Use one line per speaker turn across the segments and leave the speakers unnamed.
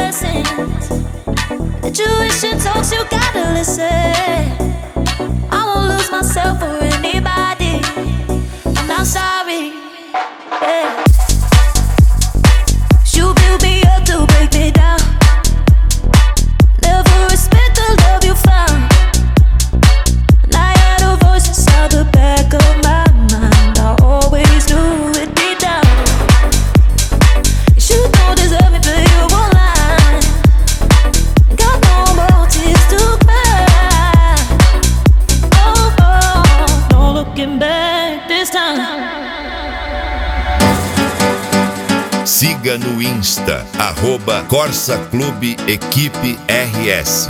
lessons. The tuition talks, you gotta listen. I won't lose myself for anybody. I'm not sorry. Yeah. You build me up to break me down. Never respect the love you found. And I had a voice inside the back of my mind. I always knew it'd be down. You don't deserve me, but you won't lie. Got no more tears to cry. Oh, oh, no looking back this time.
Siga no Insta, @Corsa Clube Equipe RS.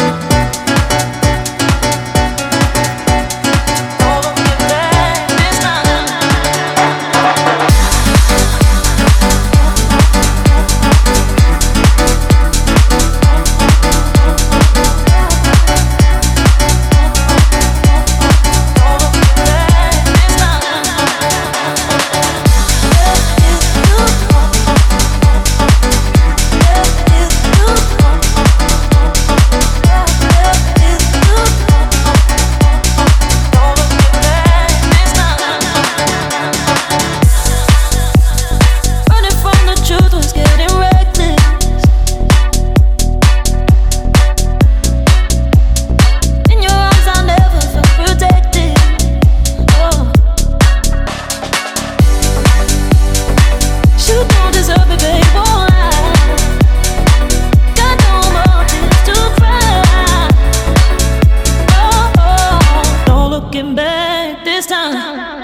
Back this time.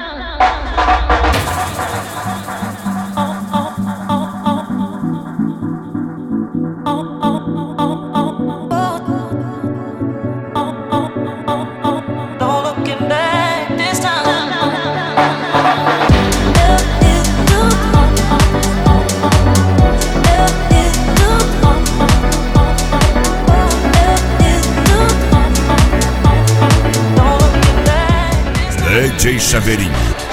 No looking back this time.
DJ Chaveirinho.